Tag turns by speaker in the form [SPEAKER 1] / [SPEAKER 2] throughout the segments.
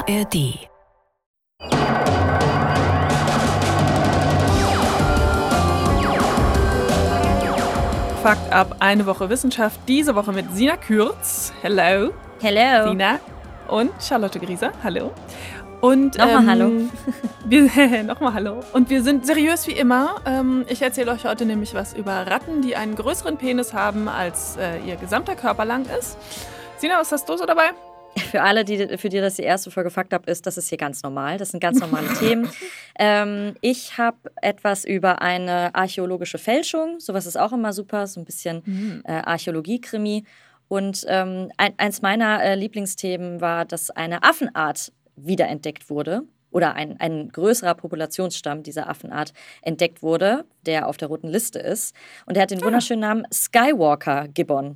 [SPEAKER 1] ARD.
[SPEAKER 2] Fakt ab, eine Woche Wissenschaft. Diese Woche mit Sina Kürz. Hello.
[SPEAKER 3] Hello.
[SPEAKER 2] Sina. Und Charlotte Grieser. Hallo. Und
[SPEAKER 3] nochmal hallo.
[SPEAKER 2] Nochmal hallo. Und wir sind seriös wie immer. Ich erzähle euch heute nämlich was über Ratten, die einen größeren Penis haben, als ihr gesamter Körper lang ist. Sina, was hast du so dabei?
[SPEAKER 3] Für alle, für die das die erste Folge Fakt ab ist, das ist hier ganz normal. Das sind ganz normale Themen. Ich habe etwas über eine archäologische Fälschung. Sowas ist auch immer super, so ein bisschen Archäologie-Krimi. Und eins meiner Lieblingsthemen war, dass eine Affenart wiederentdeckt wurde. Oder ein größerer Populationsstamm dieser Affenart entdeckt wurde, der auf der roten Liste ist. Und der hat den wunderschönen Namen Skywalker Gibbon.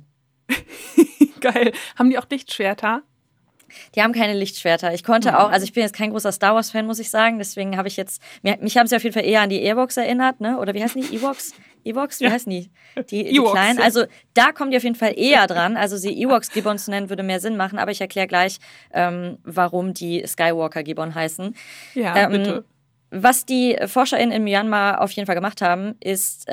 [SPEAKER 2] Geil. Haben die auch Lichtschwerter?
[SPEAKER 3] Die haben keine Lichtschwerter. Ich konnte auch, also ich bin jetzt kein großer Star Wars-Fan, muss ich sagen, deswegen habe ich jetzt, mich haben sie auf jeden Fall eher an die Ewoks erinnert, ne? Oder wie heißen die? Ewoks? Ewoks? Wie heißen die? Die
[SPEAKER 2] Ewoks,
[SPEAKER 3] kleinen?
[SPEAKER 2] ja.
[SPEAKER 3] Also da kommen die auf jeden Fall eher dran. Also sie Ewoks Gibbon zu nennen, würde mehr Sinn machen, aber ich erkläre gleich, warum die Skywalker Gibbon heißen.
[SPEAKER 2] Ja, bitte.
[SPEAKER 3] Was die ForscherInnen in Myanmar auf jeden Fall gemacht haben, ist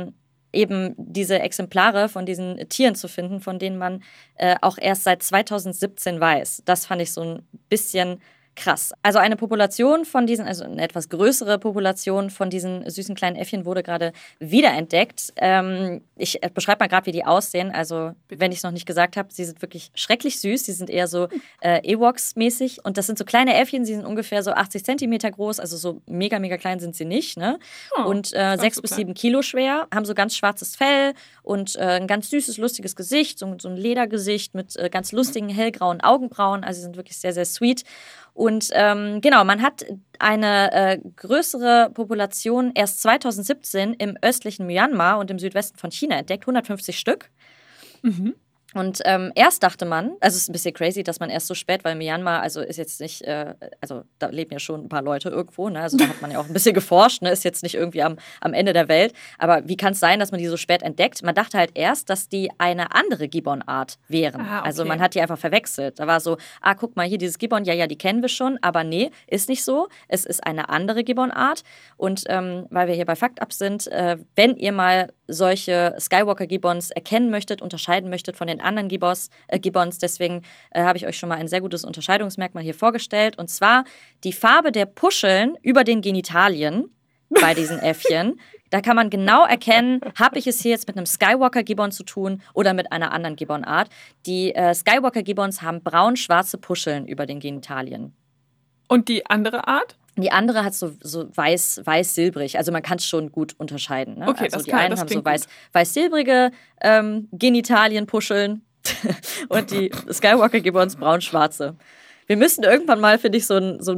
[SPEAKER 3] eben diese Exemplare von diesen Tieren zu finden, von denen man auch erst seit 2017 weiß. Das fand ich so ein bisschen krass. Also eine Population von diesen, also eine etwas größere Population von diesen süßen kleinen Äffchen wurde gerade wiederentdeckt. Ich beschreibe mal gerade, wie die aussehen. Also, wenn ich es noch nicht gesagt habe, sie sind wirklich schrecklich süß. Sie sind eher so Ewoks-mäßig. Und das sind so kleine Äffchen, sie sind ungefähr so 80 Zentimeter groß. Also so mega, mega klein sind sie nicht. Ne? Und 6 bis 7 Kilo schwer, haben so ganz schwarzes Fell und ein ganz süßes, lustiges Gesicht. So ein Ledergesicht mit ganz lustigen, hellgrauen Augenbrauen. Also sie sind wirklich sehr, sehr sweet. Und genau, man hat eine größere Population erst 2017 im östlichen Myanmar und im Südwesten von China entdeckt, 150 Stück. Mhm. Und erst dachte man, also es ist ein bisschen crazy, dass man erst so spät, weil Myanmar, also ist jetzt nicht, also da leben ja schon ein paar Leute irgendwo, ne? Also da hat man ja auch ein bisschen geforscht, ne? Ist jetzt nicht irgendwie am Ende der Welt. Aber wie kann es sein, dass man die so spät entdeckt? Man dachte halt erst, dass die eine andere Gibbon-Art wären.
[SPEAKER 2] Aha, okay.
[SPEAKER 3] Also man hat die einfach verwechselt. Da war so, guck mal, hier dieses Gibbon, ja, die kennen wir schon, aber nee, ist nicht so. Es ist eine andere Gibbon-Art. Und weil wir hier bei Fakt ab sind, wenn ihr mal solche Skywalker-Gibbons erkennen möchtet, unterscheiden möchtet von den anderen Gibbons. Deswegen habe ich euch schon mal ein sehr gutes Unterscheidungsmerkmal hier vorgestellt. Und zwar die Farbe der Puscheln über den Genitalien bei diesen Äffchen. Da kann man genau erkennen, habe ich es hier jetzt mit einem Skywalker-Gibbon zu tun oder mit einer anderen Gibbon-Art. Die Skywalker-Gibbons haben braun-schwarze Puscheln über den Genitalien.
[SPEAKER 2] Und die andere Art?
[SPEAKER 3] Die andere hat so weiß-silbrig. Also man kann es schon gut unterscheiden. Ne?
[SPEAKER 2] Okay,
[SPEAKER 3] also die einen haben so weiß-silbrige Genitalienpuscheln und die Skywalker-Gibbons braun-schwarze. Wir müssten irgendwann mal, finde ich, so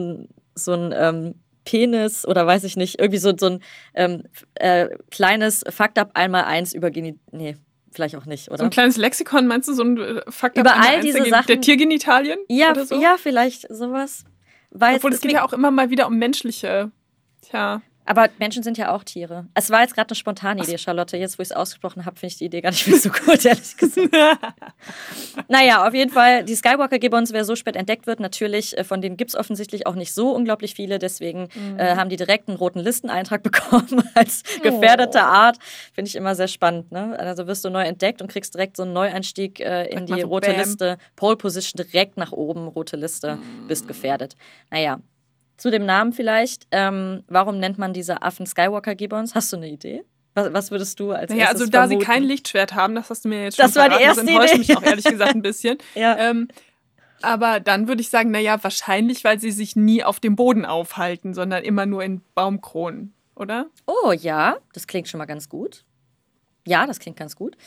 [SPEAKER 3] ein Penis oder weiß ich nicht, irgendwie so ein kleines Fakt ab 1x1 über Nee, vielleicht auch nicht, oder?
[SPEAKER 2] So ein kleines Lexikon, meinst du? So ein Fakt ab
[SPEAKER 3] über all diese Sachen.
[SPEAKER 2] Der Tiergenitalien?
[SPEAKER 3] Ja,
[SPEAKER 2] oder so?
[SPEAKER 3] Ja, vielleicht sowas.
[SPEAKER 2] Obwohl, es geht ja auch immer mal wieder um menschliche. Tja.
[SPEAKER 3] Aber Menschen sind ja auch Tiere. Es war jetzt gerade eine spontane Idee, Charlotte. Jetzt, wo ich es ausgesprochen habe, finde ich die Idee gar nicht mehr so gut, ehrlich gesagt. Naja, auf jeden Fall, die Skywalker-Gibbons, wer so spät entdeckt wird, natürlich, von denen gibt es offensichtlich auch nicht so unglaublich viele. Deswegen haben die direkt einen roten Listeneintrag bekommen als gefährdete Art. Finde ich immer sehr spannend. Ne? Also wirst du neu entdeckt und kriegst direkt so einen Neueinstieg in die rote Liste. Pole Position direkt nach oben, rote Liste, bist gefährdet. Naja. Zu dem Namen vielleicht. Warum nennt man diese Affen Skywalker-Gibbons? Hast du eine Idee? Was würdest du als erstes
[SPEAKER 2] also da
[SPEAKER 3] vermuten?
[SPEAKER 2] sie kein Lichtschwert haben, das hast du mir jetzt schon
[SPEAKER 3] Das war die
[SPEAKER 2] verraten.
[SPEAKER 3] erste
[SPEAKER 2] Das enttäuscht
[SPEAKER 3] Idee.
[SPEAKER 2] mich auch ehrlich gesagt ein bisschen.
[SPEAKER 3] Ja.
[SPEAKER 2] Aber dann würde ich sagen, wahrscheinlich, weil sie sich nie auf dem Boden aufhalten, sondern immer nur in Baumkronen, oder?
[SPEAKER 3] Oh ja, das klingt schon mal ganz gut. Ja, das klingt ganz gut.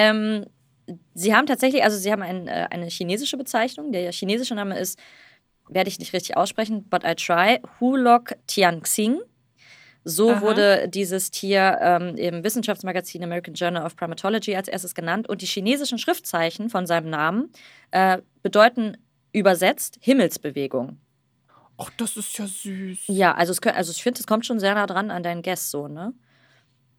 [SPEAKER 3] Sie haben tatsächlich, also sie haben eine chinesische Bezeichnung. Der chinesische Name ist, werde ich nicht richtig aussprechen, but I try, Hulok Tianxing. So wurde dieses Tier im Wissenschaftsmagazin American Journal of Primatology als erstes genannt. Und die chinesischen Schriftzeichen von seinem Namen bedeuten übersetzt Himmelsbewegung.
[SPEAKER 2] Ach, das ist ja süß.
[SPEAKER 3] Ja, also ich finde, es kommt schon sehr nah dran an deinen Guess so, ne?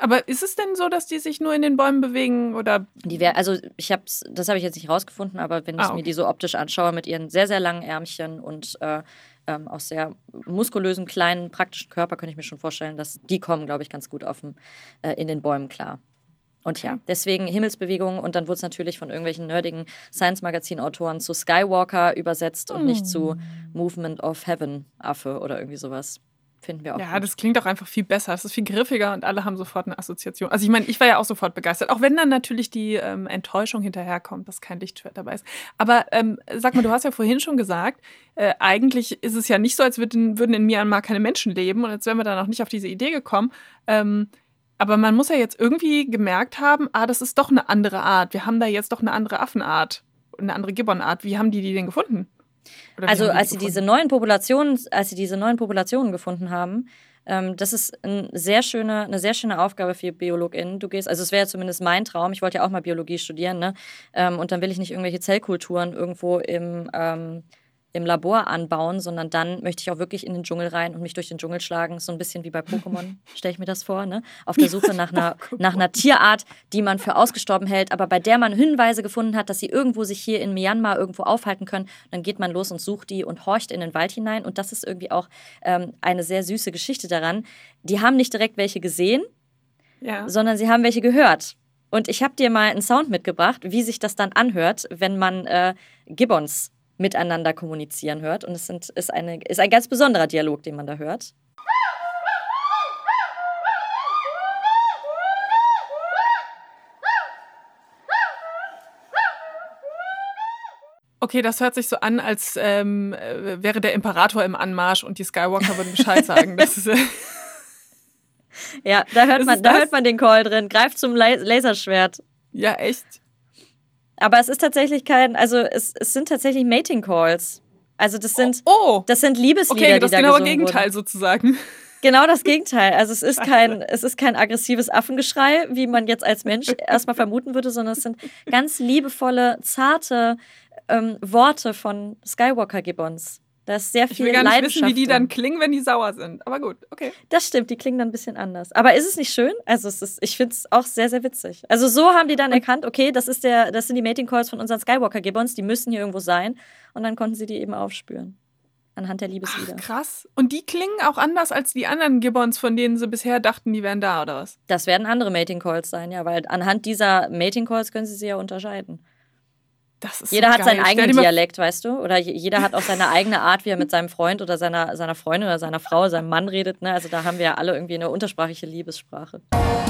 [SPEAKER 2] Aber ist es denn so, dass die sich nur in den Bäumen bewegen oder?
[SPEAKER 3] Also das habe ich jetzt nicht rausgefunden, aber wenn ich mir die so optisch anschaue mit ihren sehr, sehr langen Ärmchen und auch sehr muskulösen, kleinen, praktischen Körper, könnte ich mir schon vorstellen, dass die kommen, glaube ich, ganz gut in den Bäumen klar. Und ja, deswegen Himmelsbewegungen und dann wurde es natürlich von irgendwelchen nerdigen Science-Magazin-Autoren zu Skywalker übersetzt und nicht zu Movement of Heaven, Affe oder irgendwie sowas. Finden wir auch
[SPEAKER 2] Ja,
[SPEAKER 3] gut.
[SPEAKER 2] das klingt auch einfach viel besser. Es ist viel griffiger und alle haben sofort eine Assoziation. Also ich meine, ich war ja auch sofort begeistert. Auch wenn dann natürlich die Enttäuschung hinterherkommt, dass kein Lichtschwert dabei ist. Aber sag mal, du hast ja vorhin schon gesagt, eigentlich ist es ja nicht so, als würden in Myanmar keine Menschen leben und als wären wir dann auch nicht auf diese Idee gekommen. Aber man muss ja jetzt irgendwie gemerkt haben, das ist doch eine andere Art. Wir haben da jetzt doch eine andere Affenart, eine andere Gibbonart. Wie haben die denn gefunden?
[SPEAKER 3] Also als sie diese neuen Populationen gefunden haben, das ist eine sehr schöne Aufgabe für BiologInnen. Also es wäre zumindest mein Traum, ich wollte ja auch mal Biologie studieren, ne? Und dann will ich nicht irgendwelche Zellkulturen irgendwo im Labor anbauen, sondern dann möchte ich auch wirklich in den Dschungel rein und mich durch den Dschungel schlagen. So ein bisschen wie bei Pokémon, stelle ich mir das vor, ne? Auf der Suche nach einer Tierart, die man für ausgestorben hält, aber bei der man Hinweise gefunden hat, dass sie irgendwo sich hier in Myanmar irgendwo aufhalten können. Dann geht man los und sucht die und horcht in den Wald hinein. Und das ist irgendwie auch eine sehr süße Geschichte daran. Die haben nicht direkt welche gesehen, sondern sie haben welche gehört. Und ich habe dir mal einen Sound mitgebracht, wie sich das dann anhört, wenn man Gibbons miteinander kommunizieren hört. Und es ist ein ganz besonderer Dialog, den man da hört.
[SPEAKER 2] Okay, das hört sich so an, als wäre der Imperator im Anmarsch und die Skywalker würden Bescheid sagen. Das ist,
[SPEAKER 3] ja, da hört man den Call drin. Greift zum Laserschwert.
[SPEAKER 2] Ja, echt.
[SPEAKER 3] Aber es ist tatsächlich es sind tatsächlich Mating Calls. Also das sind Liebeslieder,
[SPEAKER 2] okay, das
[SPEAKER 3] die da
[SPEAKER 2] genaue
[SPEAKER 3] gesungen
[SPEAKER 2] Gegenteil
[SPEAKER 3] wurden.
[SPEAKER 2] Sozusagen.
[SPEAKER 3] Genau das Gegenteil. Also es ist kein aggressives Affengeschrei, wie man jetzt als Mensch erstmal vermuten würde, sondern es sind ganz liebevolle, zarte Worte von Skywalker-Gibbons. Da ist sehr viel Leidenschaft.
[SPEAKER 2] Ich will gar nicht wissen, wie die dann klingen, wenn die sauer sind. Aber gut, okay.
[SPEAKER 3] Das stimmt, die klingen dann ein bisschen anders. Aber ist es nicht schön? Also ich finde es auch sehr, sehr witzig. Also so haben die dann erkannt, okay, das sind die Mating Calls von unseren Skywalker-Gibbons, die müssen hier irgendwo sein. Und dann konnten sie die eben aufspüren. Anhand der Liebeslieder.
[SPEAKER 2] Ach, krass. Und die klingen auch anders als die anderen Gibbons, von denen sie bisher dachten, die wären da, oder was?
[SPEAKER 3] Das werden andere Mating Calls sein, ja, weil anhand dieser Mating Calls können sie ja unterscheiden. Jeder hat seinen eigenen Dialekt, weißt du? Oder jeder hat auch seine eigene Art, wie er mit seinem Freund oder seiner Freundin oder seiner Frau, seinem Mann redet. Ne? Also da haben wir ja alle irgendwie eine untersprachliche Liebessprache.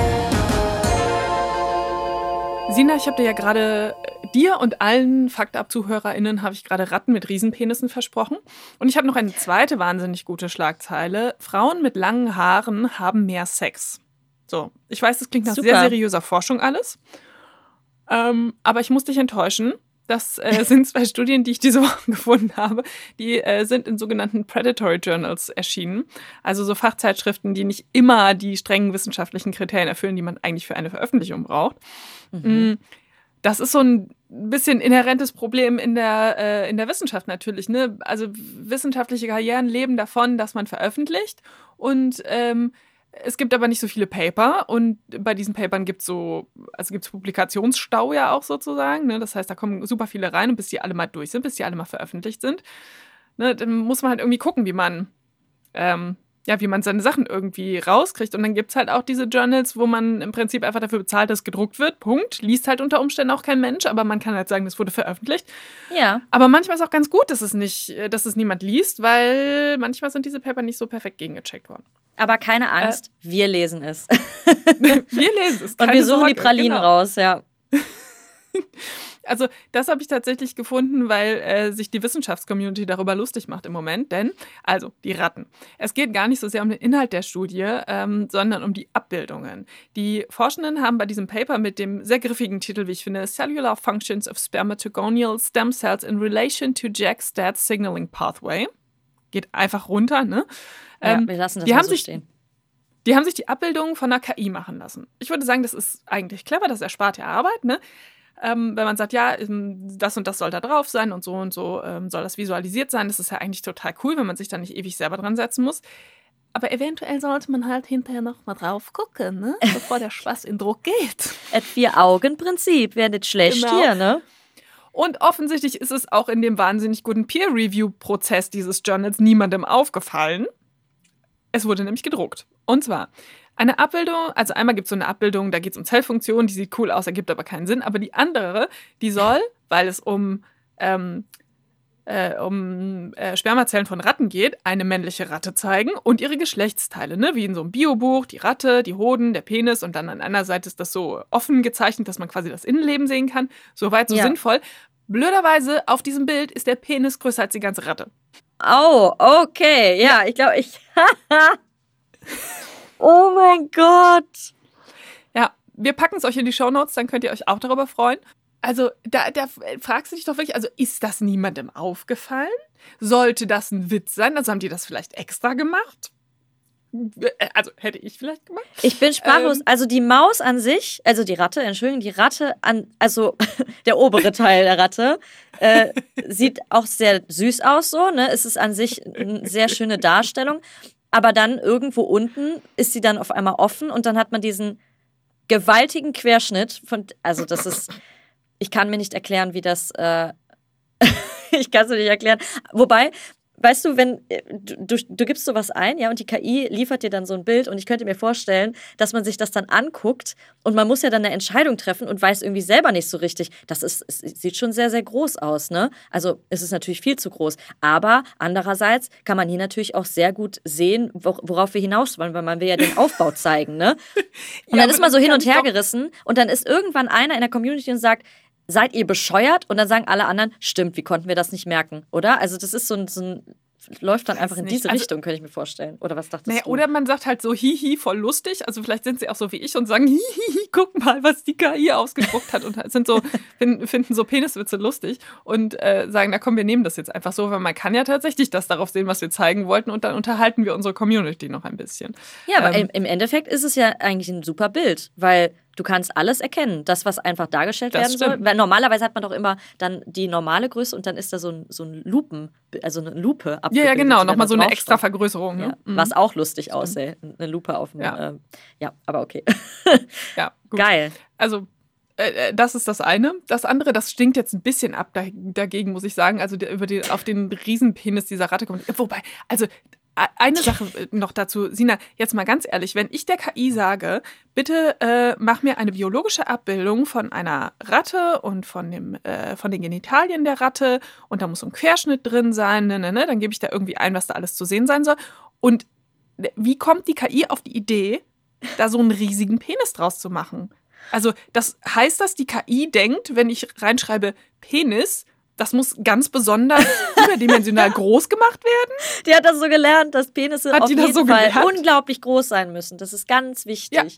[SPEAKER 2] Sina, ich habe dir ja gerade, dir und allen Fakt-Ab-ZuhörerInnen habe ich gerade Ratten mit Riesenpenissen versprochen. Und ich habe noch eine zweite wahnsinnig gute Schlagzeile. Frauen mit langen Haaren haben mehr Sex. So, ich weiß, das klingt nach sehr seriöser Forschung alles. Aber ich muss dich enttäuschen. Das sind 2 Studien, die ich diese Woche gefunden habe. Die sind in sogenannten Predatory Journals erschienen. Also so Fachzeitschriften, die nicht immer die strengen wissenschaftlichen Kriterien erfüllen, die man eigentlich für eine Veröffentlichung braucht. Mhm. Das ist so ein bisschen inhärentes Problem in der Wissenschaft natürlich. Ne? Also wissenschaftliche Karrieren leben davon, dass man veröffentlicht. Und es gibt aber nicht so viele Paper und bei diesen Papern gibt es Publikationsstau ja auch sozusagen. Ne? Das heißt, da kommen super viele rein und bis die alle mal durch sind, bis die alle mal veröffentlicht sind, ne, dann muss man halt irgendwie gucken, wie man seine Sachen irgendwie rauskriegt. Und dann gibt es halt auch diese Journals, wo man im Prinzip einfach dafür bezahlt, dass gedruckt wird. Punkt. Liest halt unter Umständen auch kein Mensch, aber man kann halt sagen, das wurde veröffentlicht.
[SPEAKER 3] Ja.
[SPEAKER 2] Aber manchmal ist auch ganz gut, dass es niemand liest, weil manchmal sind diese Paper nicht so perfekt gegengecheckt worden.
[SPEAKER 3] Aber keine Angst, wir lesen es.
[SPEAKER 2] Wir lesen es.
[SPEAKER 3] Und wir suchen die Pralinen raus, ja.
[SPEAKER 2] Also das habe ich tatsächlich gefunden, weil sich die Wissenschaftscommunity darüber lustig macht im Moment. Denn, also die Ratten. Es geht gar nicht so sehr um den Inhalt der Studie, sondern um die Abbildungen. Die Forschenden haben bei diesem Paper mit dem sehr griffigen Titel, wie ich finde, Cellular Functions of Spermatogonial Stem Cells in Relation to JAK-STAT Signaling Pathway. Geht einfach runter, ne?
[SPEAKER 3] Ja, wir lassen das mal so stehen.
[SPEAKER 2] Die haben sich die Abbildungen von einer KI machen lassen. Ich würde sagen, das ist eigentlich clever, das erspart ja Arbeit, ne? Wenn man sagt, ja, das und das soll da drauf sein und so soll das visualisiert sein. Das ist ja eigentlich total cool, wenn man sich da nicht ewig selber dran setzen muss. Aber eventuell sollte man halt hinterher noch mal drauf gucken, ne? Bevor der Spaß in Druck geht.
[SPEAKER 3] Et 4-Augen-Prinzip wäre nicht schlecht
[SPEAKER 2] Genau.
[SPEAKER 3] hier, ne?
[SPEAKER 2] Und offensichtlich ist es auch in dem wahnsinnig guten Peer-Review-Prozess dieses Journals niemandem aufgefallen. Es wurde nämlich gedruckt. Und zwar eine Abbildung, also einmal gibt es so eine Abbildung, da geht es um Zellfunktion, die sieht cool aus, ergibt aber keinen Sinn. Aber die andere, die soll, weil es um Spermazellen von Ratten geht, eine männliche Ratte zeigen und ihre Geschlechtsteile, ne? Wie in so einem Biobuch, die Ratte, die Hoden, der Penis und dann an einer Seite ist das so offen gezeichnet, dass man quasi das Innenleben sehen kann. Soweit so sinnvoll. Blöderweise, auf diesem Bild ist der Penis größer als die ganze Ratte.
[SPEAKER 3] Oh, okay. Ja, ich glaube, Oh mein Gott.
[SPEAKER 2] Ja, wir packen es euch in die Shownotes, dann könnt ihr euch auch darüber freuen. Also, da fragst du dich doch wirklich, also ist das niemandem aufgefallen? Sollte das ein Witz sein? Also haben die das vielleicht extra gemacht? Also, hätte ich vielleicht gemacht.
[SPEAKER 3] Ich bin sprachlos. Also die Maus an sich, also die Ratte, Entschuldigung, die Ratte also der obere Teil der Ratte, sieht auch sehr süß aus so, ne? Es ist an sich eine sehr schöne Darstellung. Aber dann irgendwo unten ist sie dann auf einmal offen und dann hat man diesen gewaltigen Querschnitt also das ist, ich kann mir nicht erklären, wie das, ich kann es mir nicht erklären. Wobei, weißt du, wenn du gibst sowas ein, ja, und die KI liefert dir dann so ein Bild und ich könnte mir vorstellen, dass man sich das dann anguckt und man muss ja dann eine Entscheidung treffen und weiß irgendwie selber nicht so richtig. Es sieht schon sehr, sehr groß aus, ne? Also es ist natürlich viel zu groß. Aber andererseits kann man hier natürlich auch sehr gut sehen, worauf wir hinaus wollen, weil man will ja den Aufbau zeigen, ne? Und dann ist man so hin und her gerissen und dann ist irgendwann einer in der Community und sagt, seid ihr bescheuert? Und dann sagen alle anderen, stimmt, wie konnten wir das nicht merken, oder? Also das ist so ein läuft dann einfach in diese Richtung, könnte ich mir vorstellen. Oder was dachtest du?
[SPEAKER 2] Oder man sagt halt so, hihi, voll lustig. Also vielleicht sind sie auch so wie ich und sagen, hihi, guck mal, was die KI ausgespuckt hat. Und sind so, finden so Peniswitze lustig und sagen, na komm, wir nehmen das jetzt einfach so, weil man kann ja tatsächlich das darauf sehen, was wir zeigen wollten und dann unterhalten wir unsere Community noch ein bisschen.
[SPEAKER 3] Ja, aber im Endeffekt ist es ja eigentlich ein super Bild, weil du kannst alles erkennen, das, was einfach dargestellt werden soll. Weil normalerweise hat man doch immer dann die normale Größe und dann ist da so ein eine Lupe abgebildet.
[SPEAKER 2] Ja, genau, nochmal so eine extra Vergrößerung. Ne?
[SPEAKER 3] Ja, was auch lustig aussähe, eine Lupe auf dem, ja, aber okay.
[SPEAKER 2] Ja, gut.
[SPEAKER 3] Geil.
[SPEAKER 2] Also, das ist das eine. Das andere, das stinkt jetzt ein bisschen ab dagegen, muss ich sagen. Also auf den Riesenpenis dieser Ratte kommt. Wobei, also eine Sache noch dazu, Sina, jetzt mal ganz ehrlich, wenn ich der KI sage, bitte mach mir eine biologische Abbildung von einer Ratte und von den Genitalien der Ratte und da muss so ein Querschnitt drin sein, dann gebe ich da irgendwie ein, was da alles zu sehen sein soll. Und wie kommt die KI auf die Idee, da so einen riesigen Penis draus zu machen? Also das heißt, dass die KI denkt, wenn ich reinschreibe Penis, das muss ganz besonders überdimensional groß gemacht werden?
[SPEAKER 3] Die hat das so gelernt, dass Penisse auf jeden Fall unglaublich groß sein müssen. Das ist ganz wichtig.
[SPEAKER 2] Ja.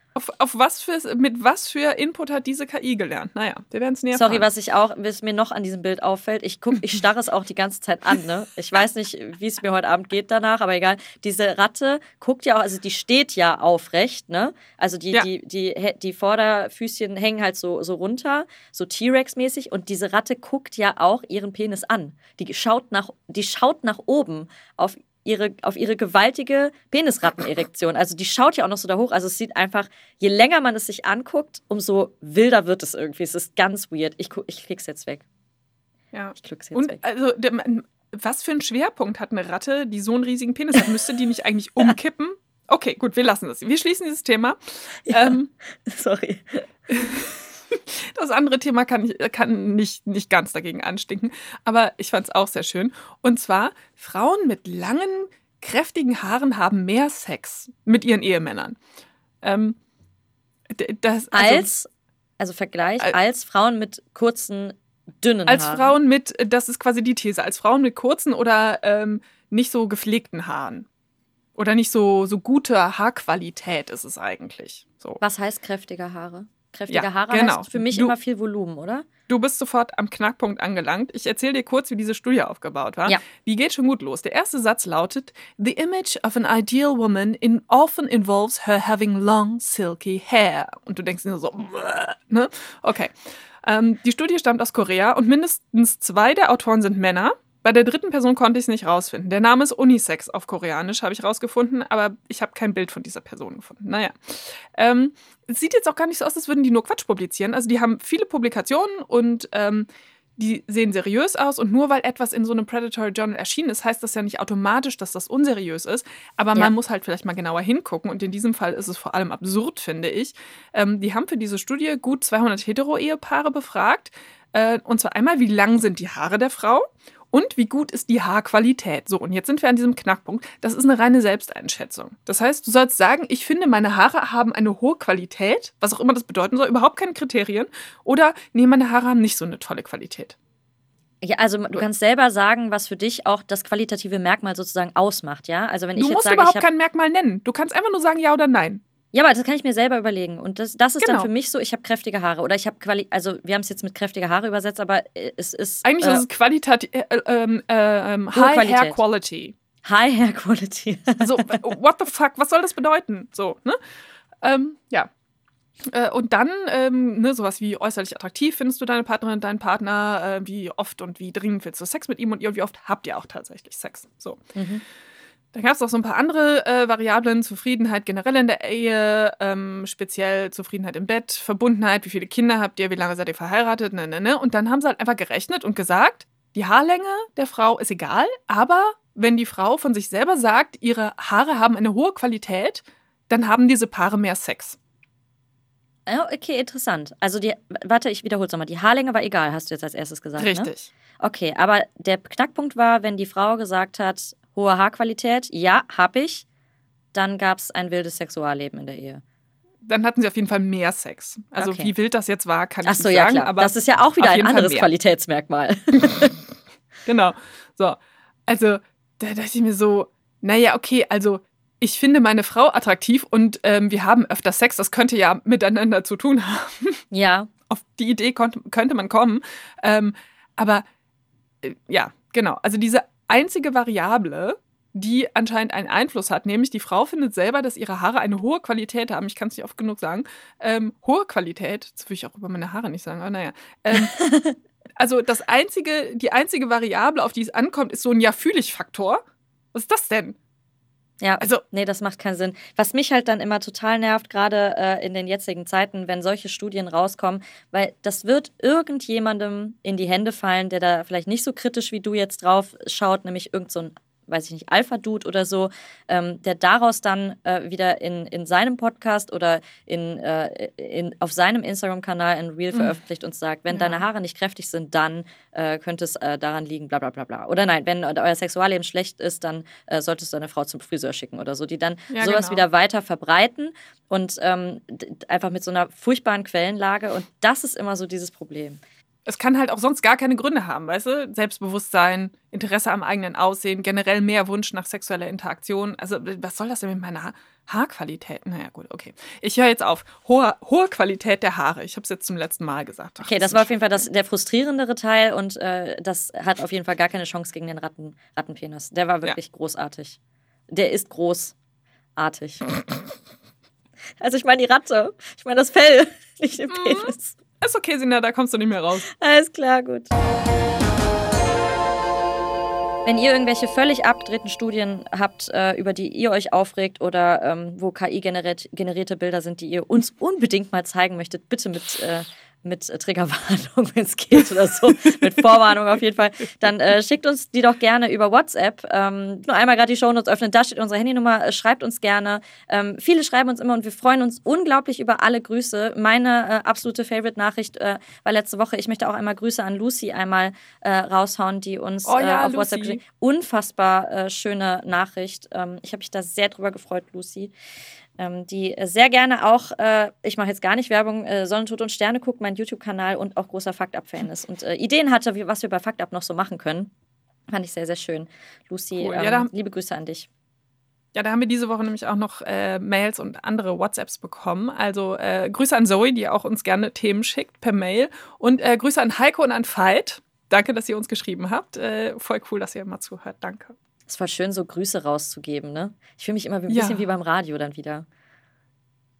[SPEAKER 2] Mit was für Input hat diese KI gelernt? Naja, wir werden es näher
[SPEAKER 3] Sorry,
[SPEAKER 2] erfahren.
[SPEAKER 3] was mir noch an diesem Bild auffällt, ich starre es auch die ganze Zeit an, ne? Ich weiß nicht, wie es mir heute Abend geht danach, aber egal. Diese Ratte guckt ja auch, also die steht ja aufrecht, ne? Also die Vorderfüßchen hängen halt so runter, so T-Rex-mäßig und diese Ratte guckt ja auch ihren Penis an. Die schaut nach oben auf ihre gewaltige Penisrattenerektion. Also die schaut ja auch noch so da hoch. Also es sieht einfach, je länger man es sich anguckt, umso wilder wird es irgendwie. Es ist ganz weird. Ich klick's jetzt weg.
[SPEAKER 2] Ja.
[SPEAKER 3] Ich klick's jetzt weg.
[SPEAKER 2] Also was für einen Schwerpunkt hat eine Ratte, die so einen riesigen Penis hat? Müsste die nicht eigentlich umkippen? Okay, gut, wir lassen das. Wir schließen dieses Thema.
[SPEAKER 3] Ja, sorry.
[SPEAKER 2] Das andere Thema kann nicht ganz dagegen anstinken, aber ich fand es auch sehr schön. Und zwar, Frauen mit langen, kräftigen Haaren haben mehr Sex mit ihren Ehemännern.
[SPEAKER 3] Also Vergleich, als Frauen mit kurzen, dünnen
[SPEAKER 2] Haaren. Das ist quasi die These, als Frauen mit kurzen oder nicht so gepflegten Haaren. Oder nicht so gute Haarqualität ist es eigentlich. So.
[SPEAKER 3] Was heißt kräftige Haare? Kräftige Haare heißt für mich immer viel Volumen, oder?
[SPEAKER 2] Du bist sofort am Knackpunkt angelangt. Ich erzähle dir kurz, wie diese Studie aufgebaut war.
[SPEAKER 3] Ja.
[SPEAKER 2] Die geht schon gut los. Der erste Satz lautet: The image of an ideal woman often involves her having long, silky hair. Und du denkst dir so, ne? Okay. Die Studie stammt aus Korea und mindestens 2 der Autoren sind Männer. Bei der dritten Person konnte ich es nicht rausfinden. Der Name ist Unisex auf Koreanisch, habe ich rausgefunden, aber ich habe kein Bild von dieser Person gefunden. Naja. Es sieht jetzt auch gar nicht so aus, als würden die nur Quatsch publizieren. Also die haben viele Publikationen und die sehen seriös aus. Und nur weil etwas in so einem Predatory Journal erschienen ist, heißt das ja nicht automatisch, dass das unseriös ist. Aber man muss halt vielleicht mal genauer hingucken. Und in diesem Fall ist es vor allem absurd, finde ich. Die haben für diese Studie gut 200 Hetero-Ehepaare befragt. Und zwar einmal, wie lang sind die Haare der Frau? Und wie gut ist die Haarqualität? So, und jetzt sind wir an diesem Knackpunkt. Das ist eine reine Selbsteinschätzung. Das heißt, du sollst sagen, ich finde, meine Haare haben eine hohe Qualität, was auch immer das bedeuten soll, überhaupt keine Kriterien. Oder, nee, meine Haare haben nicht so eine tolle Qualität.
[SPEAKER 3] Ja, also du kannst selber sagen, was für dich auch das qualitative Merkmal sozusagen ausmacht, ja? Also wenn ich
[SPEAKER 2] Du
[SPEAKER 3] jetzt
[SPEAKER 2] musst
[SPEAKER 3] sage,
[SPEAKER 2] überhaupt kein Merkmal nennen. Du kannst einfach nur sagen ja oder nein.
[SPEAKER 3] ja, aber das kann ich mir selber überlegen. Und das ist dann
[SPEAKER 2] Genau.
[SPEAKER 3] für mich so, ich habe kräftige Haare. Oder ich habe also wir haben es jetzt mit kräftige Haare übersetzt, aber es ist
[SPEAKER 2] Eigentlich ist es qualitativ, High
[SPEAKER 3] Qualität.
[SPEAKER 2] Hair Quality.
[SPEAKER 3] High Hair Quality.
[SPEAKER 2] Also, what the fuck, was soll das bedeuten? So, ne? Ja. Und dann, sowas wie äußerlich attraktiv findest du deine Partnerin, deinen Partner, wie oft und wie dringend willst du Sex mit ihm und wie oft habt ihr auch tatsächlich Sex. So. Dann gab es auch so ein paar andere Variablen, Zufriedenheit generell in der Ehe, speziell Zufriedenheit im Bett, Verbundenheit, wie viele Kinder habt ihr, wie lange seid ihr verheiratet, ne. Und dann haben sie halt einfach gerechnet und gesagt, die Haarlänge der Frau ist egal, aber wenn die Frau von sich selber sagt, ihre Haare haben eine hohe Qualität, dann haben diese Paare mehr Sex.
[SPEAKER 3] Ja, okay, interessant. Also warte, ich wiederhole es nochmal. Die Haarlänge war egal, hast du jetzt als erstes gesagt, ne?
[SPEAKER 2] Richtig.
[SPEAKER 3] Okay, aber der Knackpunkt war, wenn die Frau gesagt hat, hohe Haarqualität, ja, hab ich, dann gab es ein wildes Sexualleben in der Ehe.
[SPEAKER 2] Dann hatten sie auf jeden Fall mehr Sex. Also
[SPEAKER 3] Okay.
[SPEAKER 2] wie wild das jetzt war, kann ich
[SPEAKER 3] Ach so,
[SPEAKER 2] nicht
[SPEAKER 3] ja
[SPEAKER 2] sagen.
[SPEAKER 3] klar.
[SPEAKER 2] Aber
[SPEAKER 3] Das ist ja auch wieder
[SPEAKER 2] auf
[SPEAKER 3] ein
[SPEAKER 2] jeden Fall
[SPEAKER 3] anderes
[SPEAKER 2] mehr.
[SPEAKER 3] Qualitätsmerkmal.
[SPEAKER 2] Genau. So. Also, da dachte ich mir so, naja, okay, also ich finde meine Frau attraktiv und wir haben öfter Sex, das könnte ja miteinander zu tun haben.
[SPEAKER 3] Ja.
[SPEAKER 2] Auf die Idee könnte man kommen. Aber ja, genau. Also diese einzige Variable, die anscheinend einen Einfluss hat, nämlich die Frau findet selber, dass ihre Haare eine hohe Qualität haben. Ich kann es nicht oft genug sagen. Hohe Qualität, das will ich auch über meine Haare nicht sagen, aber naja. Also die einzige Variable, auf die es ankommt, ist so ein Ja-fühl-ich-Faktor. Was ist das denn?
[SPEAKER 3] Ja,
[SPEAKER 2] Also,
[SPEAKER 3] nee, das macht keinen Sinn. Was mich halt dann immer total nervt, gerade in den jetzigen Zeiten, wenn solche Studien rauskommen, weil das wird irgendjemandem in die Hände fallen, der da vielleicht nicht so kritisch wie du jetzt drauf schaut, nämlich irgend so ein, weiß ich nicht, Alpha-Dude oder so, der daraus dann wieder in seinem Podcast oder auf seinem Instagram-Kanal ein Reel veröffentlicht und sagt, wenn deine Haare nicht kräftig sind, dann könnte es daran liegen, bla bla bla bla. Oder nein, wenn euer Sexualleben schlecht ist, dann solltest du deine Frau zum Friseur schicken oder so, die dann sowas wieder weiter verbreiten und einfach mit so einer furchtbaren Quellenlage. Und das ist immer so dieses Problem.
[SPEAKER 2] Es kann halt auch sonst gar keine Gründe haben, weißt du? Selbstbewusstsein, Interesse am eigenen Aussehen, generell mehr Wunsch nach sexueller Interaktion. Also, was soll das denn mit meiner Haarqualität? Naja, gut, okay. Ich höre jetzt auf. Hohe Qualität der Haare. Ich habe es jetzt zum letzten Mal gesagt.
[SPEAKER 3] Okay, das war auf jeden Fall der frustrierendere Teil und das hat auf jeden Fall gar keine Chance gegen den Rattenpenis. Der war wirklich großartig. Der ist großartig. Also ich meine die Ratte. Ich meine das Fell, nicht den Penis.
[SPEAKER 2] Ist okay, Sina, da kommst du nicht mehr raus.
[SPEAKER 3] Alles klar, gut. Wenn ihr irgendwelche völlig abgedrehten Studien habt, über die ihr euch aufregt oder wo KI-generierte Bilder sind, die ihr uns unbedingt mal zeigen möchtet, bitte mit Triggerwarnung, wenn es geht oder so, mit Vorwarnung auf jeden Fall, dann schickt uns die doch gerne über WhatsApp. Nur einmal gerade die Shownotes öffnen, da steht unsere Handynummer, schreibt uns gerne. Viele schreiben uns immer und wir freuen uns unglaublich über alle Grüße. Meine absolute Favorite-Nachricht war letzte Woche, ich möchte auch einmal Grüße an Lucy einmal raushauen, die uns auf
[SPEAKER 2] Lucy.
[SPEAKER 3] WhatsApp geschickt hat. Unfassbar schöne Nachricht. Ich habe mich da sehr drüber gefreut, Lucy. Die sehr gerne auch, ich mache jetzt gar nicht Werbung, Sonne, Tod und Sterne guckt, mein YouTube-Kanal und auch großer Fakt-Up-Fan ist und Ideen hatte, was wir bei Fakt-Up noch so machen können. Fand ich sehr, sehr schön. Lucy,
[SPEAKER 2] cool.
[SPEAKER 3] Liebe Grüße an dich.
[SPEAKER 2] Ja, da haben wir diese Woche nämlich auch noch Mails und andere WhatsApps bekommen. Also Grüße an Zoe, die auch uns gerne Themen schickt per Mail. Und Grüße an Heiko und an Veit. Danke, dass ihr uns geschrieben habt. Voll cool, dass ihr immer zuhört. Danke.
[SPEAKER 3] Es ist voll schön, so Grüße rauszugeben, ne? Ich fühle mich immer ein bisschen wie beim Radio dann wieder.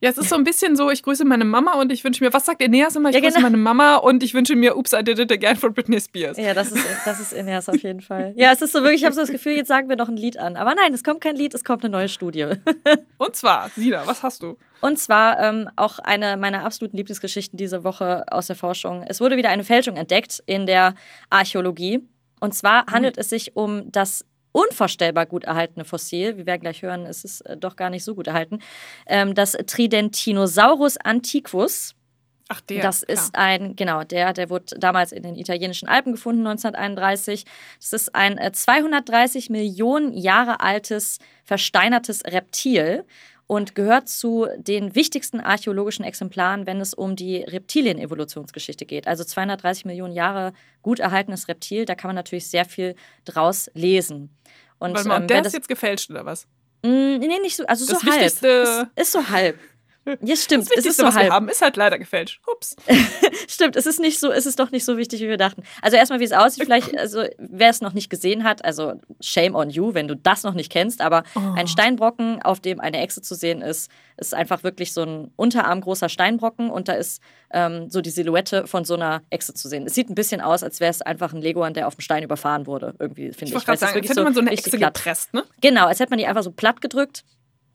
[SPEAKER 2] Ja, es ist so ein bisschen so, ich grüße meine Mama und ich wünsche mir, was sagt Eneas immer? Ich
[SPEAKER 3] Ja,
[SPEAKER 2] grüße
[SPEAKER 3] genau.
[SPEAKER 2] meine Mama und ich wünsche mir Oops, I Did It Again von Britney Spears.
[SPEAKER 3] Ja, das ist Eneas auf jeden Fall. Ja, es ist so wirklich, ich habe so das Gefühl, jetzt sagen wir noch ein Lied an. Aber nein, es kommt kein Lied, es kommt eine neue Studie.
[SPEAKER 2] Und zwar, Sina, was hast du?
[SPEAKER 3] Und zwar auch eine meiner absoluten Lieblingsgeschichten diese Woche aus der Forschung. Es wurde wieder eine Fälschung entdeckt in der Archäologie. Und zwar handelt es sich um das unvorstellbar gut erhaltene Fossil. Wir werden gleich hören, es ist doch gar nicht so gut erhalten. Das Tridentinosaurus antiquus.
[SPEAKER 2] Ach, der.
[SPEAKER 3] Das ist der wurde damals in den italienischen Alpen gefunden, 1931. Das ist ein 230 Millionen Jahre altes, versteinertes Reptil und gehört zu den wichtigsten archäologischen Exemplaren, wenn es um die Reptilien-Evolutionsgeschichte geht. Also 230 Millionen Jahre gut erhaltenes Reptil, da kann man natürlich sehr viel draus lesen. Und,
[SPEAKER 2] der ist jetzt gefälscht, oder was?
[SPEAKER 3] Nee, nicht so, also
[SPEAKER 2] das
[SPEAKER 3] so halb.
[SPEAKER 2] Wichtigste...
[SPEAKER 3] Ist so halb. Ja, stimmt.
[SPEAKER 2] Das Wichtigste, was wir haben, ist halt leider gefälscht. Ups.
[SPEAKER 3] Stimmt, es ist doch nicht so wichtig, wie wir dachten. Also erstmal, wie es aussieht, vielleicht, also wer es noch nicht gesehen hat, also shame on you, wenn du das noch nicht kennst, aber ein Steinbrocken, auf dem eine Echse zu sehen ist einfach wirklich so ein unterarmgroßer Steinbrocken und da ist so die Silhouette von so einer Echse zu sehen. Es sieht ein bisschen aus, als wäre es einfach ein Leguan, der auf dem Stein überfahren wurde, irgendwie, finde ich.
[SPEAKER 2] Ich wollte gerade sagen, als hätte man so eine Echse gepresst, ne?
[SPEAKER 3] Genau, als hätte man die einfach so platt gedrückt.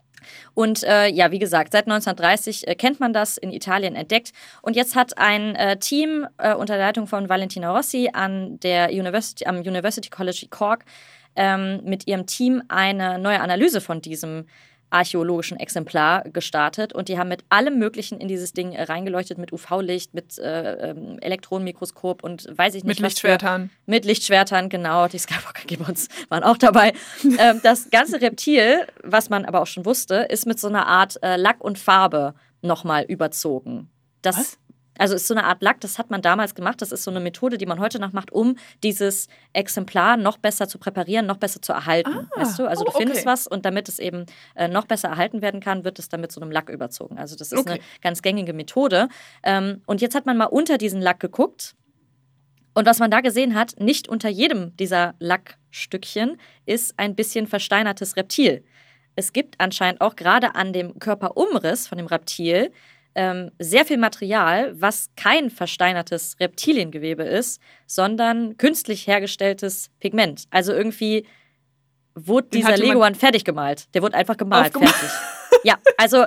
[SPEAKER 3] Und wie gesagt, seit 1930 kennt man das, in Italien entdeckt. Und jetzt hat ein Team unter der Leitung von Valentina Rossi am University College Cork mit ihrem Team eine neue Analyse von diesem archäologischen Exemplar gestartet. Und die haben mit allem Möglichen in dieses Ding reingeleuchtet, mit UV-Licht, mit Elektronenmikroskop und weiß ich nicht.
[SPEAKER 2] Mit Lichtschwertern.
[SPEAKER 3] Mit Lichtschwertern, genau. Die Skywalker-Gibbons waren auch dabei. Das ganze Reptil, was man aber auch schon wusste, ist mit so einer Art Lack und Farbe nochmal überzogen.
[SPEAKER 2] Was?
[SPEAKER 3] Also ist so eine Art Lack, das hat man damals gemacht. Das ist so eine Methode, die man heute noch macht, um dieses Exemplar noch besser zu präparieren, noch besser zu erhalten. Weißt du? Also du findest was und damit es eben noch besser erhalten werden kann, wird es dann mit so einem Lack überzogen. Also das ist eine ganz gängige Methode. Und jetzt hat man mal unter diesen Lack geguckt. Und was man da gesehen hat, nicht unter jedem dieser Lackstückchen ist ein bisschen versteinertes Reptil. Es gibt anscheinend auch gerade an dem Körperumriss von dem Reptil sehr viel Material, was kein versteinertes Reptiliengewebe ist, sondern künstlich hergestelltes Pigment. Also irgendwie wurde dieser Leguan fertig gemalt. Der wurde einfach gemalt, fertig. Ja, also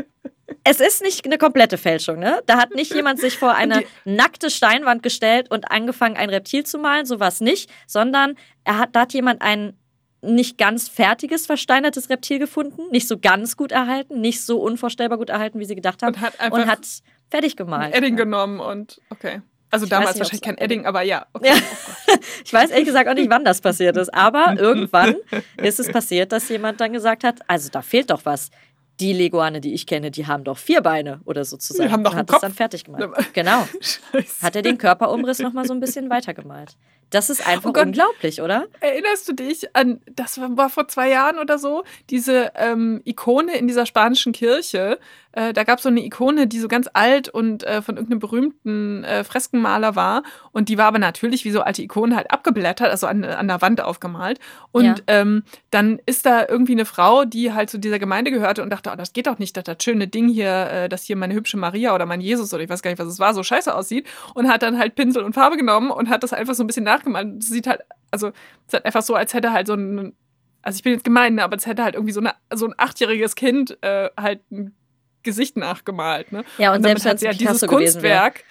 [SPEAKER 3] es ist nicht eine komplette Fälschung, ne? Da hat nicht jemand sich vor eine nackte Steinwand gestellt und angefangen, ein Reptil zu malen, sowas nicht, sondern da hat jemand ein nicht ganz fertiges, versteinertes Reptil gefunden, nicht so ganz gut erhalten, nicht so unvorstellbar gut erhalten, wie sie gedacht haben, und hat fertig gemalt.
[SPEAKER 2] Edding genommen und Also damals wahrscheinlich kein Edding, aber ja. Okay.
[SPEAKER 3] Ja. Ich weiß ehrlich gesagt auch nicht, wann das passiert ist, aber irgendwann ist es passiert, dass jemand dann gesagt hat, also da fehlt doch was. Die Leguane, die ich kenne, die haben doch 4 Beine oder sozusagen.
[SPEAKER 2] Die haben doch
[SPEAKER 3] und hat es dann fertig gemalt. Genau.
[SPEAKER 2] Scheiße.
[SPEAKER 3] Hat er den Körperumriss nochmal so ein bisschen weitergemalt. Das ist einfach unglaublich, oder?
[SPEAKER 2] Erinnerst du dich an, das war vor 2 Jahren oder so, diese Ikone in dieser spanischen Kirche? Da gab es so eine Ikone, die so ganz alt und von irgendeinem berühmten Freskenmaler war. Und die war aber natürlich, wie so alte Ikonen, halt abgeblättert, also an der Wand aufgemalt. Und dann ist da irgendwie eine Frau, die halt zu dieser Gemeinde gehörte und dachte, oh, das geht doch nicht, dass das schöne Ding hier, dass hier meine hübsche Maria oder mein Jesus oder ich weiß gar nicht, was es war, so scheiße aussieht. Und hat dann halt Pinsel und Farbe genommen und hat das einfach so ein bisschen nachgemalt. Es sieht halt, also es ist halt einfach so, als hätte halt so ein, also ich bin jetzt gemein, ne, aber es hätte halt irgendwie so ein 8-jähriges Kind halt ein Gesicht nachgemalt. Ne?
[SPEAKER 3] Ja, und selbst
[SPEAKER 2] damit hat sie ja
[SPEAKER 3] Picasso
[SPEAKER 2] dieses Kunstwerk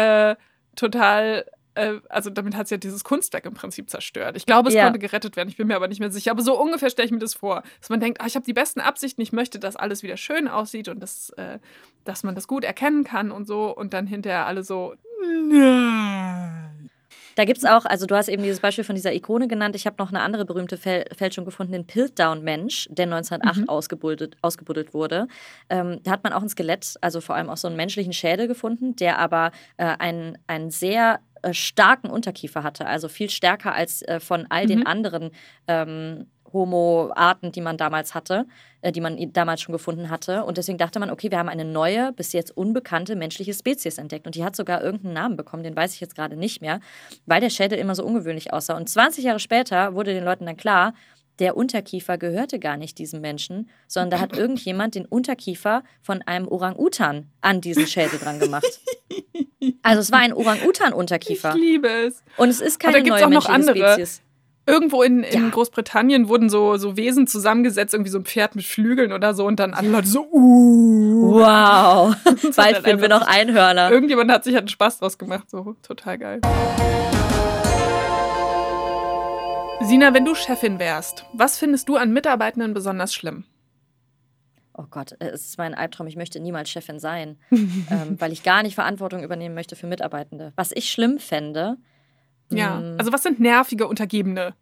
[SPEAKER 2] total, also damit hat sie ja dieses Kunstwerk im Prinzip zerstört. Ich glaube, es konnte gerettet werden, ich bin mir aber nicht mehr sicher. Aber so ungefähr stelle ich mir das vor, dass man denkt, ich habe die besten Absichten, ich möchte, dass alles wieder schön aussieht und dass man das gut erkennen kann und so und dann hinterher alle so,
[SPEAKER 3] Da gibt es auch, also du hast eben dieses Beispiel von dieser Ikone genannt. Ich habe noch eine andere berühmte Fälschung gefunden, den Piltdown-Mensch, der 1908 ausgebuddelt wurde. Da hat man auch ein Skelett, also vor allem auch so einen menschlichen Schädel gefunden, der aber einen sehr starken Unterkiefer hatte, also viel stärker als von all den anderen Homo-Arten, die man damals hatte, die man damals schon gefunden hatte. Und deswegen dachte man, okay, wir haben eine neue, bis jetzt unbekannte menschliche Spezies entdeckt. Und die hat sogar irgendeinen Namen bekommen, den weiß ich jetzt gerade nicht mehr, weil der Schädel immer so ungewöhnlich aussah. Und 20 Jahre später wurde den Leuten dann klar, der Unterkiefer gehörte gar nicht diesem Menschen, sondern da hat irgendjemand den Unterkiefer von einem Orang-Utan an diesen Schädel dran gemacht. Also es war ein Orang-Utan-Unterkiefer.
[SPEAKER 2] Ich liebe es.
[SPEAKER 3] Und es ist keine neue menschliche Spezies.
[SPEAKER 2] Irgendwo in Großbritannien wurden so Wesen zusammengesetzt, irgendwie so ein Pferd mit Flügeln oder so und dann alle Leute so,
[SPEAKER 3] Wow. Bald finden wir noch Einhörner.
[SPEAKER 2] Irgendjemand hat sich einen Spaß draus gemacht, so total geil. Sina, wenn du Chefin wärst, was findest du an Mitarbeitenden besonders schlimm?
[SPEAKER 3] Oh Gott, es ist mein Albtraum. Ich möchte niemals Chefin sein, weil ich gar nicht Verantwortung übernehmen möchte für Mitarbeitende. Was ich schlimm fände...
[SPEAKER 2] Ja, also was sind nervige Untergebene?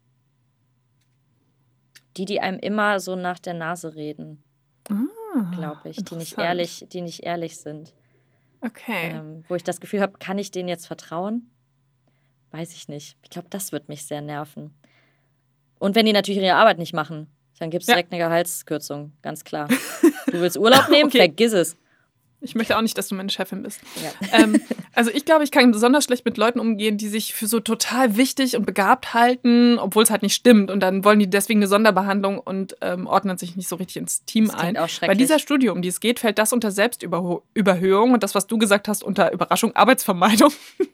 [SPEAKER 3] Die einem immer so nach der Nase reden, glaube ich, die nicht ehrlich sind.
[SPEAKER 2] Okay.
[SPEAKER 3] Wo ich das Gefühl habe, kann ich denen jetzt vertrauen? Weiß ich nicht. Ich glaube, das wird mich sehr nerven. Und wenn die natürlich ihre Arbeit nicht machen, dann gibt es direkt eine Gehaltskürzung, ganz klar. Du willst Urlaub nehmen? Okay. Vergiss es.
[SPEAKER 2] Ich möchte auch nicht, dass du meine Chefin bist.
[SPEAKER 3] Ja.
[SPEAKER 2] Also ich glaube, ich kann besonders schlecht mit Leuten umgehen, die sich für so total wichtig und begabt halten, obwohl es halt nicht stimmt. Und dann wollen die deswegen eine Sonderbehandlung und ordnen sich nicht so richtig ins Team ein.
[SPEAKER 3] Auch schrecklich.
[SPEAKER 2] Bei dieser Studie, um die es geht, fällt das unter Selbstüberhöhung und das, was du gesagt hast, unter Überraschung, Arbeitsvermeidung.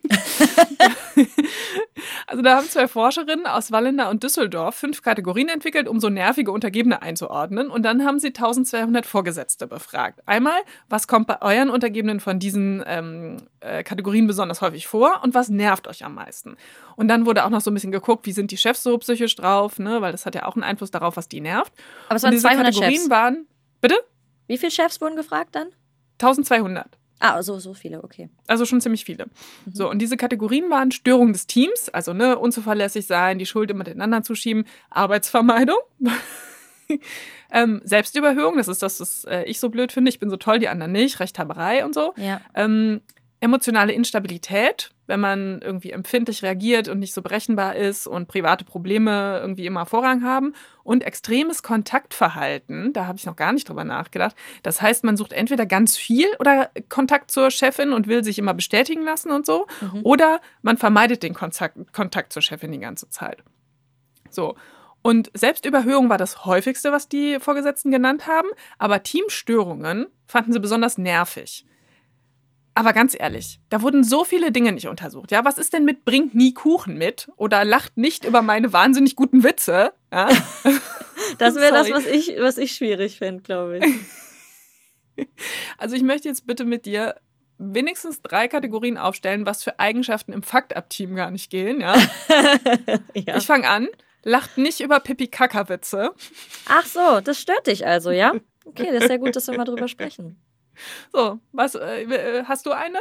[SPEAKER 2] Also da haben 2 Forscherinnen aus Wallenda und Düsseldorf 5 Kategorien entwickelt, um so nervige Untergebene einzuordnen. Und dann haben sie 1200 Vorgesetzte befragt. Einmal, was kommt bei euren Untergebenen von diesen Kategorien besonders häufig vor und was nervt euch am meisten? Und dann wurde auch noch so ein bisschen geguckt, wie sind die Chefs so psychisch drauf, ne? Weil das hat ja auch einen Einfluss darauf, was die nervt.
[SPEAKER 3] Aber es waren 200 Chefs.
[SPEAKER 2] Bitte?
[SPEAKER 3] Wie viele Chefs wurden gefragt dann?
[SPEAKER 2] 1200.
[SPEAKER 3] Ah, so viele, okay.
[SPEAKER 2] Also schon ziemlich viele. So, und diese Kategorien waren Störung des Teams, also unzuverlässig sein, die Schuld immer den anderen zuschieben, Arbeitsvermeidung, Selbstüberhöhung, das ist das, was ich so blöd finde, ich bin so toll, die anderen nicht, Rechthaberei und so.
[SPEAKER 3] Ja.
[SPEAKER 2] Emotionale Instabilität, wenn man irgendwie empfindlich reagiert und nicht so berechenbar ist und private Probleme irgendwie immer Vorrang haben. Und extremes Kontaktverhalten, da habe ich noch gar nicht drüber nachgedacht. Das heißt, man sucht entweder ganz viel oder Kontakt zur Chefin und will sich immer bestätigen lassen und so. Oder man vermeidet den Kontakt zur Chefin die ganze Zeit. So. Und Selbstüberhöhung war das häufigste, was die Vorgesetzten genannt haben. Aber Teamstörungen fanden sie besonders nervig. Aber ganz ehrlich, da wurden so viele Dinge nicht untersucht. Ja, was ist denn mit bringt nie Kuchen mit oder lacht nicht über meine wahnsinnig guten Witze? Ja?
[SPEAKER 3] Das wäre das, was ich schwierig fände, glaube ich.
[SPEAKER 2] Also ich möchte jetzt bitte mit dir wenigstens 3 Kategorien aufstellen, was für Eigenschaften im Fakt-Up-Team gar nicht gehen. Ja?
[SPEAKER 3] Ja.
[SPEAKER 2] Ich fange an. Lacht nicht über Pipi-Kaka-Witze.
[SPEAKER 3] Ach so, das stört dich also, ja? Okay, das ist ja gut, dass wir mal drüber sprechen.
[SPEAKER 2] So, was hast du eine?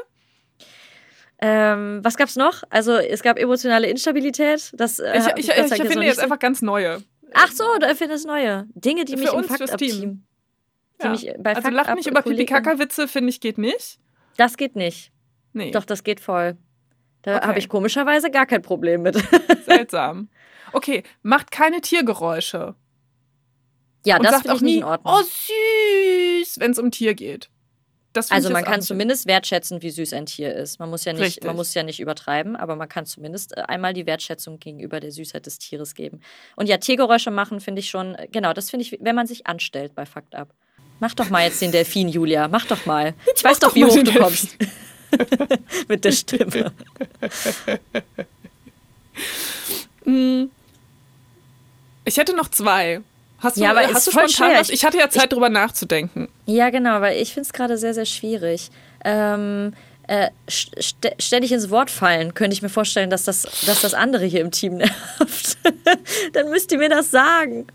[SPEAKER 3] Was gab's noch? Also es gab emotionale Instabilität.
[SPEAKER 2] Ich finde jetzt einfach ganz neue.
[SPEAKER 3] Ach so, du erfindest neue. Dinge, die mich im Fakt-Up-Team...
[SPEAKER 2] Also lach nicht über Pipi-Kaka-Witze, finde ich, geht nicht.
[SPEAKER 3] Das geht nicht.
[SPEAKER 2] Nee.
[SPEAKER 3] Doch, das geht voll. Da habe ich komischerweise gar kein Problem mit.
[SPEAKER 2] Seltsam. Okay, macht keine Tiergeräusche.
[SPEAKER 3] Ja,
[SPEAKER 2] und
[SPEAKER 3] das
[SPEAKER 2] sagt
[SPEAKER 3] finde
[SPEAKER 2] auch
[SPEAKER 3] ich nicht
[SPEAKER 2] nie,
[SPEAKER 3] in Ordnung.
[SPEAKER 2] oh süß, wenn es um Tier geht.
[SPEAKER 3] Also man kann zumindest wertschätzen, wie süß ein Tier ist. Man muss ja nicht übertreiben, aber man kann zumindest einmal die Wertschätzung gegenüber der Süßheit des Tieres geben. Und ja, Tiergeräusche machen finde ich schon, genau, das finde ich, wenn man sich anstellt bei Fakt Up. Mach doch mal jetzt den Delfin, Julia, mach doch mal. Ich weiß doch, wie hoch du kommst. Mit der Stimme.
[SPEAKER 2] Ich hätte noch 2. Hast du
[SPEAKER 3] voll schwer.
[SPEAKER 2] Ich hatte ja Zeit, drüber nachzudenken.
[SPEAKER 3] Ja, genau, weil ich finde es gerade sehr, sehr schwierig. Ständig ins Wort fallen, könnte ich mir vorstellen, dass das andere hier im Team nervt. Dann müsst ihr mir das sagen.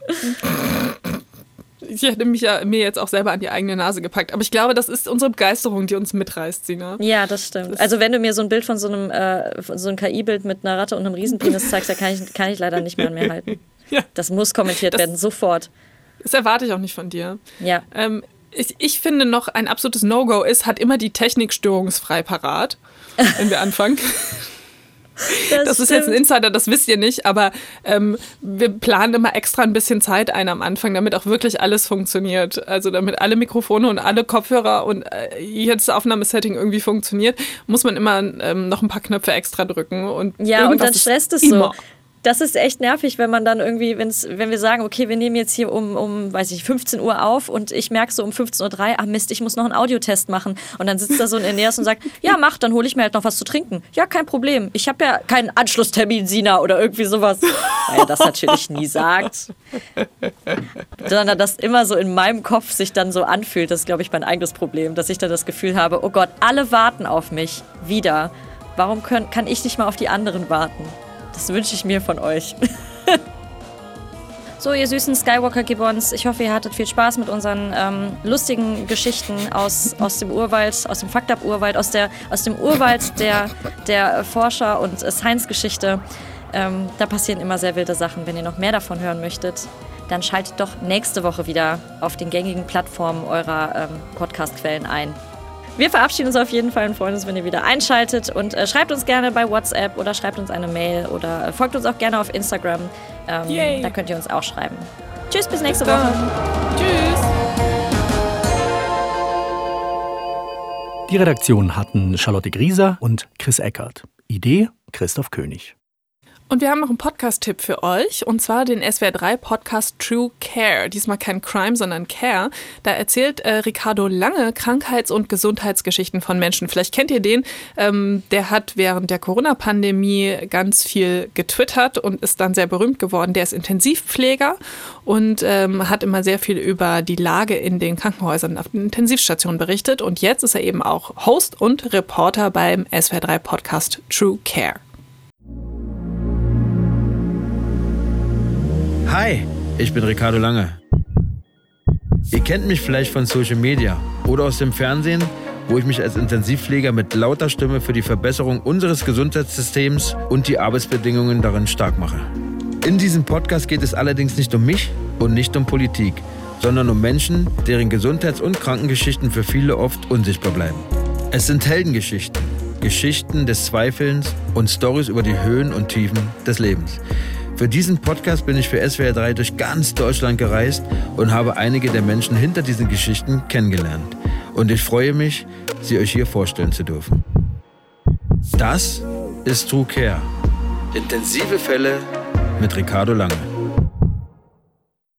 [SPEAKER 2] Ich hätte mir jetzt auch selber an die eigene Nase gepackt. Aber ich glaube, das ist unsere Begeisterung, die uns mitreißt, Sina.
[SPEAKER 3] Ja, das stimmt. Also wenn du mir so ein Bild von so einem KI-Bild mit einer Ratte und einem Riesenpenis zeigst, da kann ich leider nicht mehr an mir halten. Ja. Das muss kommentiert werden, sofort. Das
[SPEAKER 2] erwarte ich auch nicht von dir.
[SPEAKER 3] Ja.
[SPEAKER 2] Ich finde noch, ein absolutes No-Go hat immer die Technik störungsfrei parat, wenn wir anfangen. Das ist jetzt ein Insider, das wisst ihr nicht, aber wir planen immer extra ein bisschen Zeit ein am Anfang, damit auch wirklich alles funktioniert. Also damit alle Mikrofone und alle Kopfhörer und jedes Aufnahmesetting irgendwie funktioniert, muss man immer noch ein paar Knöpfe extra drücken. Und
[SPEAKER 3] ja, und dann stresst es so. Das ist echt nervig, wenn man dann irgendwie, wenn wir sagen, okay, wir nehmen jetzt hier um 15 Uhr auf und ich merke so um 15:03 Uhr, Mist, ich muss noch einen Audiotest machen. Und dann sitzt da so ein Eneas und sagt, ja, mach, dann hole ich mir halt noch was zu trinken. Ja, kein Problem. Ich habe ja keinen Anschlusstermin, Sina, oder irgendwie sowas. Weil er das natürlich nie sagt. Sondern das immer so in meinem Kopf sich dann so anfühlt. Das ist, glaube ich, mein eigenes Problem, dass ich dann das Gefühl habe, oh Gott, alle warten auf mich. Wieder. Warum kann ich nicht mal auf die anderen warten? Das wünsche ich mir von euch. So, ihr süßen Skywalker-Gibbons, ich hoffe, ihr hattet viel Spaß mit unseren lustigen Geschichten aus dem Urwald, aus dem Fucked-Up-Urwald, aus dem Urwald der Forscher- und Science-Geschichte. Da passieren immer sehr wilde Sachen. Wenn ihr noch mehr davon hören möchtet, dann schaltet doch nächste Woche wieder auf den gängigen Plattformen eurer Podcast-Quellen ein. Wir verabschieden uns auf jeden Fall und freuen uns, wenn ihr wieder einschaltet. Und schreibt uns gerne bei WhatsApp oder schreibt uns eine Mail oder folgt uns auch gerne auf Instagram. Da könnt ihr uns auch schreiben. Tschüss, bis nächste Woche.
[SPEAKER 2] Tschüss.
[SPEAKER 1] Die Redaktion hatten Charlotte Grieser und Chris Eckert. Idee Christoph König.
[SPEAKER 2] Und wir haben noch einen Podcast-Tipp für euch, und zwar den SWR3-Podcast True Care. Diesmal kein Crime, sondern Care. Da erzählt Ricardo Lange Krankheits- und Gesundheitsgeschichten von Menschen. Vielleicht kennt ihr den. Der hat während der Corona-Pandemie ganz viel getwittert und ist dann sehr berühmt geworden. Der ist Intensivpfleger und hat immer sehr viel über die Lage in den Krankenhäusern auf den Intensivstationen berichtet. Und jetzt ist er eben auch Host und Reporter beim SWR3-Podcast True Care.
[SPEAKER 4] Hi, ich bin Ricardo Lange. Ihr kennt mich vielleicht von Social Media oder aus dem Fernsehen, wo ich mich als Intensivpfleger mit lauter Stimme für die Verbesserung unseres Gesundheitssystems und die Arbeitsbedingungen darin stark mache. In diesem Podcast geht es allerdings nicht um mich und nicht um Politik, sondern um Menschen, deren Gesundheits- und Krankengeschichten für viele oft unsichtbar bleiben. Es sind Heldengeschichten, Geschichten des Zweifelns und Storys über die Höhen und Tiefen des Lebens. Für diesen Podcast bin ich für SWR3 durch ganz Deutschland gereist und habe einige der Menschen hinter diesen Geschichten kennengelernt. Und ich freue mich, sie euch hier vorstellen zu dürfen. Das ist True Care. Intensive Fälle mit Ricardo Lange.